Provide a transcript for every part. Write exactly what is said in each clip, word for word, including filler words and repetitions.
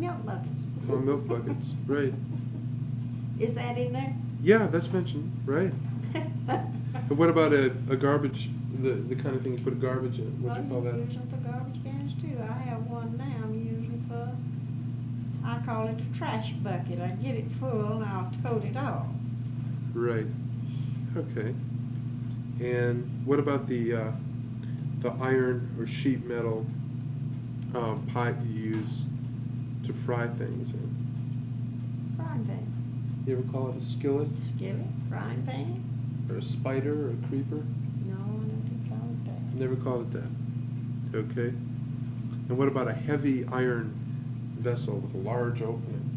milk buckets. Oh, milk buckets, right. Is that in there? Yeah, that's mentioned, right. But what about a, a garbage, the, the kind of thing you put a garbage in? What do you call Well, that? you use them for garbage cans too. I have one now I'm using for, I call it a trash bucket. I get it full and I'll tote it off. Right. Okay. And what about the uh, the iron or sheet metal uh, pipe you use to fry things in? Frying pan. You ever call it a skillet? Skillet, frying pan. Or a spider or a creeper? No, I never call it that. Never called it that. Okay. And what about a heavy iron vessel with a large opening?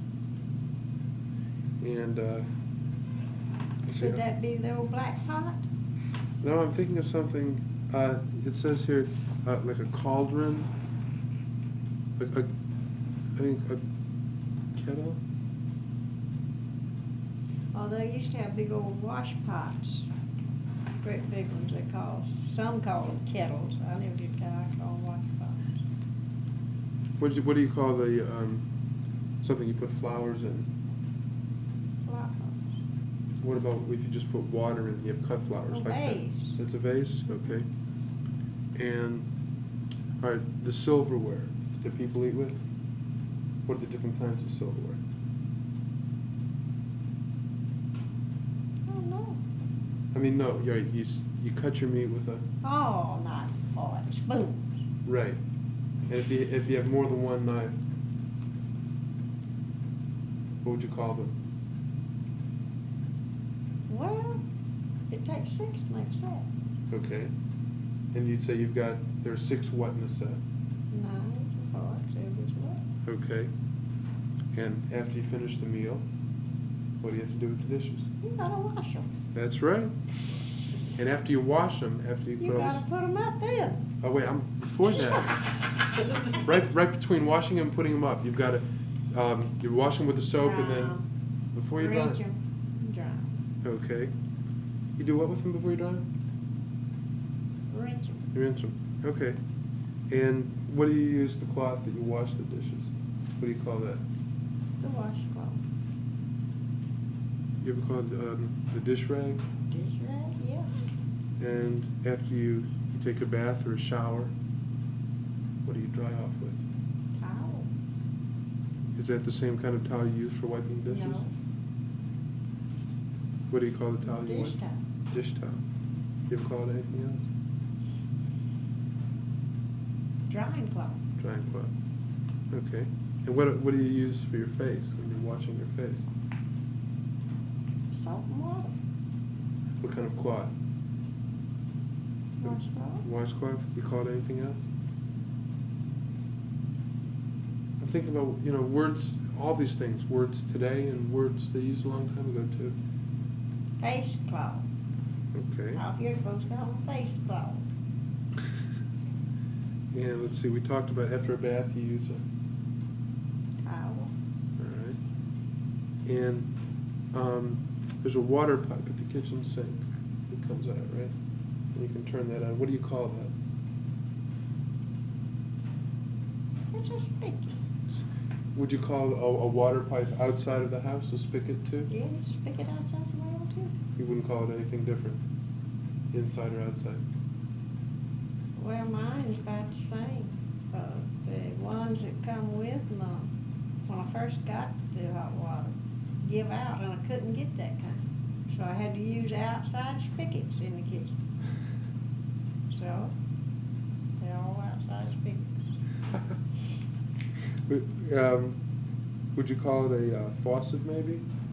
And uh, Should that be the old black pot? no, I'm thinking of something. Uh, it says here, uh, like a cauldron. A, a, I think a kettle. Oh, they used to have big old wash pots. Great big ones they call, some call them kettles. I never did that. I call them wash pots. What do you, what do you call the um, something you put flowers in? Flower pots. What about if you just put water in? You have cut flowers A like vase. that. It's a vase, okay. And all right, the silverware that people eat with. What are the different kinds of silverware? Oh, no. I mean, no, you're right, you s- you cut your meat with a Oh, not fork, spoons. right. And if you if you have more than one knife, what would you call them? Well, it takes six to make a set. Okay. And you'd say you've got there are six what in a set? Knives and forks, every what. Okay. And after you finish the meal, what do you have to do with the dishes? You gotta wash them. That's right. And after you wash them, after you, You put all gotta this, put them up then. oh wait, I'm before that. right, right between washing them and putting them up, you've got to um, you wash them with the soap and then before you dry Rinse them. them, dry 'em. Okay. You do what with them before you dry them? Rinse them. You rinse them. Okay. And what do you use the cloth that you wash the dishes? What do you call that? The washcloth. You ever call it um, the dish rag? Dish rag, yes. And after you, you take a bath or a shower, what do you dry off with? Towel. Is that the same kind of towel you use for wiping dishes? No. What do you call the towel you Dish wipe? towel. Dish towel. You ever call it anything else? Drying cloth. Drying cloth. Okay. And what what do you use for your face when you're washing your face? Salt and water. What kind of cloth? Washcloth. Washcloth? You call it anything else? I'm thinking about, you know, words, all these things, words today and words they used a long time ago too. Face cloth. Okay. Out here folks call them face cloth. And let's see, we talked about after a bath you use a, Towel. all right. And um, there's a water pipe at the kitchen sink that comes out, right? And you can turn that on. What do you call that? It's a spigot. Would you call a, a water pipe outside of the house a spigot too? Yeah, it's a spigot outside the rail too. You wouldn't call it anything different, inside or outside? Well, mine's about the same. Uh, the ones that come with them, when I first got the hot water, give out, and I couldn't get that kind. So I had to use outside spigots in the kitchen. So, they're all outside spigots. Would, um, would you call it a uh, faucet maybe?